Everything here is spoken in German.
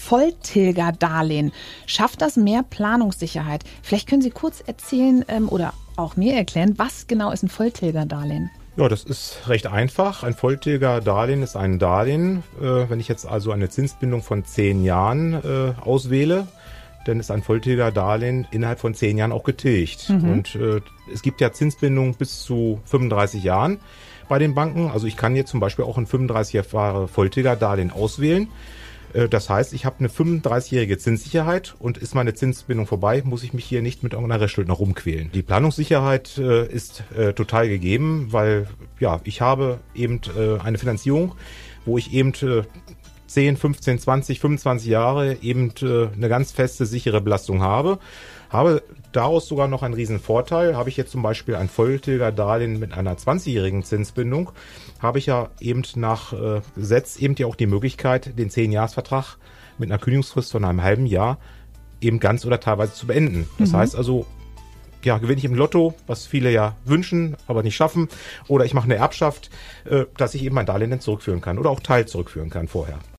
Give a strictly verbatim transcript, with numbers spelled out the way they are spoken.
Volltilgerdarlehen. Schafft das mehr Planungssicherheit? Vielleicht können Sie kurz erzählen ähm, oder auch mir erklären, was genau ist ein Volltilgerdarlehen? Ja, das ist recht einfach. Ein Volltilgerdarlehen ist ein Darlehen. Äh, wenn ich jetzt also eine Zinsbindung von zehn Jahren äh, auswähle, dann ist ein Volltilgerdarlehen innerhalb von zehn Jahren auch getilgt. Mhm. Und äh, es gibt ja Zinsbindungen bis zu fünfunddreißig Jahren bei den Banken. Also ich kann jetzt zum Beispiel auch ein fünfunddreißig Jahre Volltilgerdarlehen auswählen. Äh, das heißt, ich habe eine fünfunddreißigjährige Zinssicherheit und ist meine Zinsbindung vorbei, muss ich mich hier nicht mit irgendeiner Restschuld noch rumquälen. Die Planungssicherheit äh, ist äh, total gegeben, weil ja ich habe eben äh, eine Finanzierung, wo ich eben äh, zehn, fünfzehn, zwanzig, fünfundzwanzig Jahre eben äh, eine ganz feste, sichere Belastung habe. Habe daraus sogar noch einen riesen Vorteil. Habe ich jetzt zum Beispiel ein Volltilgerdarlehen mit einer zwanzigjährigen Zinsbindung, habe ich ja eben nach äh, Gesetz eben ja auch die Möglichkeit, den zehn-Jahres-Vertrag mit einer Kündigungsfrist von einem halben Jahr eben ganz oder teilweise zu beenden. Das mhm. heißt also, ja, gewinne ich im Lotto, was viele ja wünschen, aber nicht schaffen, oder ich mache eine Erbschaft, äh, dass ich eben mein Darlehen dann zurückführen kann oder auch Teil zurückführen kann vorher.